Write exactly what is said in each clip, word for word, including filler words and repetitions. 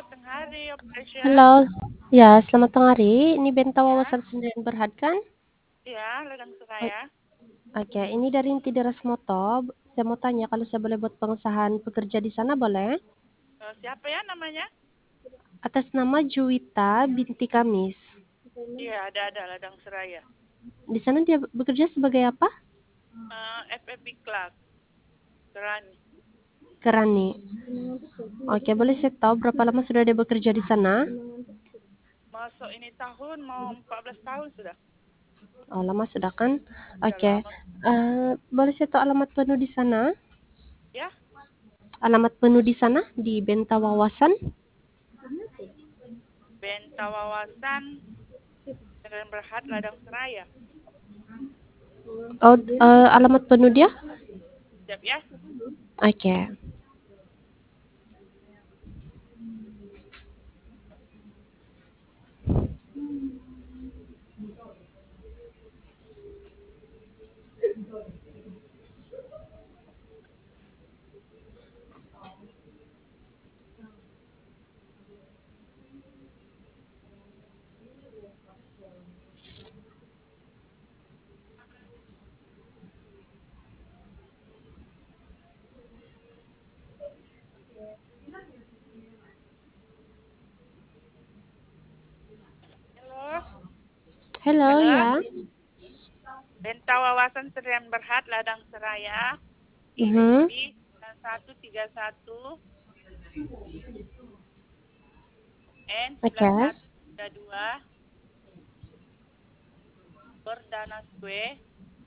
tengah hari, Operation. Halo, ya selamat tengah hari. Ini Benta Ya, Wawasan Sendirian Berhad kan? ya, Ladang O- Seraya. Oke, ini dari Inti Deras Moto. Saya mau tanya kalau saya boleh buat pengesahan pekerja di sana boleh? Eh, siapa ya namanya? Atas nama Juwita binti Kamis. Iya, ada ada Ladang Seraya. Di sana dia bekerja sebagai apa? Eh, F F B Clark, Kerani. Kerani. Oke, boleh saya tahu berapa lama sudah dia bekerja di sana? Masuk ini tahun mau empat belas tahun sudah. Oh, lama sudah kan? Sudah Oke. lama. Eh, boleh saya tahu alamat penuh di sana? Ya, Alamat penuh di sana di Benta Wawasan? Benta Wawasan Sendirian Berhad Ladang Seraya. Oh, eh, alamat penuh dia? Siap ya? Oke. Halo, Halo, halo. ya. Benta Wawasan Sendirian Berhad Ladang Seraya. I S Mhm. D sembilan satu tiga satu N sembilan Oke. satu tiga dua Perdana Square.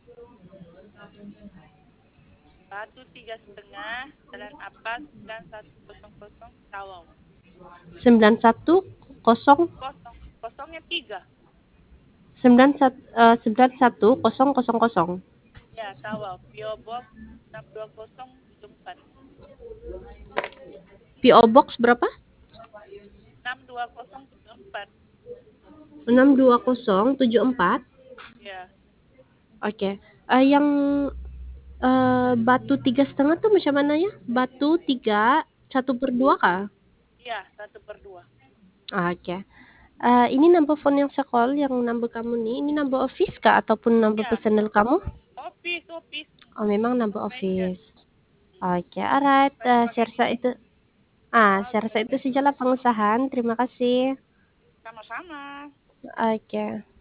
Batu tiga setengah, Jalan Apas sembilan satu kosong kosong Tawau. Sembilan satu kosong Kosong, kosongnya tiga. sembilan satu eh, sembilan satu kosong kosong kosong. Ya, Tawau. P O Box enam dua kosong tujuh empat. P O Box berapa? enam dua kosong tujuh empat. Enam dua kosong tujuh empat. Ya, Oke. Eh, yang eh, batu tiga setengah tuh macam mana ya? Batu tiga satu per dua kah? iya, satu per dua. Ah, Oke. Eh, ini number phone yang sekolah yang number kamu nih. Ini number office kah ataupun number Ya, personal kamu? office, office. Oh, memang number Operation. office. Oke, alright. Saya Eh, pakai saya rasa ini. itu ah, saya rasa Oke, itu sajalah pengusahaan. Terima kasih. sama-sama. Oke.